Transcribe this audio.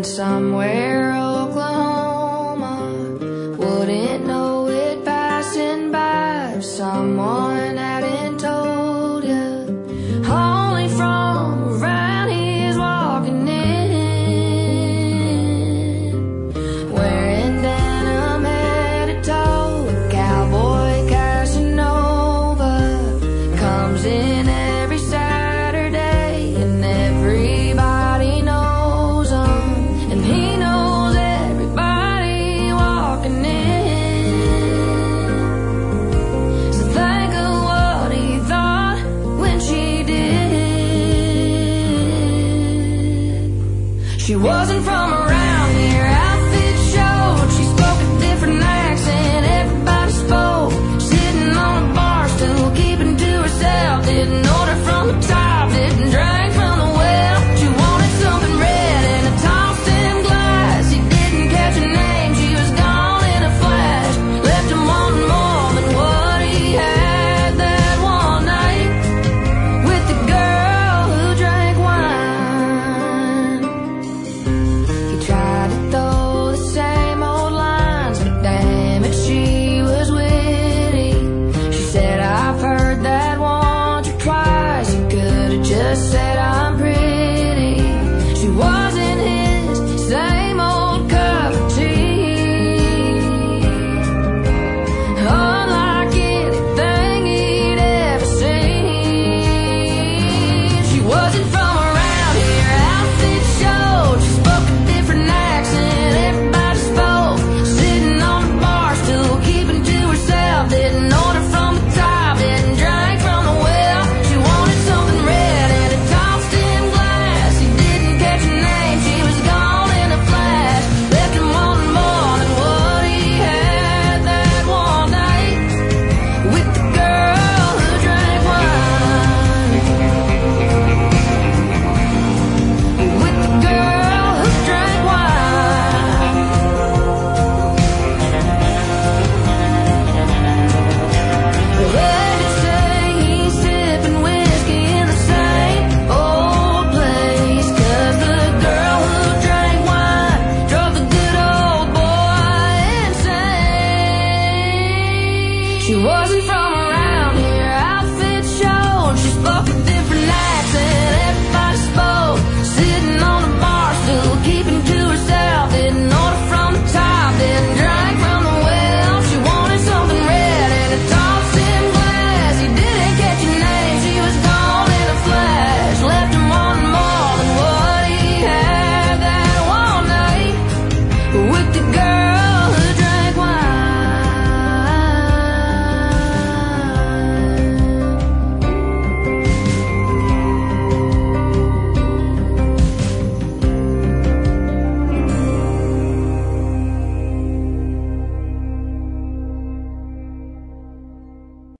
somewhere, Oklahoma. Wouldn't know it passing by if someone hadn't told you. Only from around he's walking in, wearing denim head to toe, a cowboy Casanova. Comes in every Saturday and everybody knows him, and he knows everybody walking in. So think of what he thought when she did. She wasn't from around here, outfit showed. She spoke a different accent, everybody spoke. Sitting on a bar stool, keeping to herself. Didn't order from the top, didn't drink from the well. She wanted something red in a tall stem glass. He didn't catch her name, she was gone in a flash. Left him wanting more than what he had that one night with the girl who drank wine. He tried to throw the same old lines, but damn it, she was witty. She said, I've heard that once or twice. You could have just said I'm pretty. She wasn't his same old cup of tea, unlike anything he'd ever seen. She wasn't from around here, outfit showed. She spoke a different accent, everybody spoke. Sitting on a bar stool, keeping to herself. Didn't order from the top, didn't drink from the well. She wanted something red in a tall stem glass. He didn't catch her name, she was gone in a flash. Left him wanting more than what he had that one night with the girl who drank wine. With the girl who drank wine. They just say he's sipping whiskey in the same old place, 'cause the girl who drank wine drove the good old boy insane. She wasn't from around here, outfit showed. She spoke a different accent, everybody spoke. Sitting on a bar stool, keeping to herself. Didn't order from the top, didn't drink from the well. She wanted something red in a tall stem glass. He didn't catch her name, she was gone in a flash. Left him wanting more than what he had that one night with the girl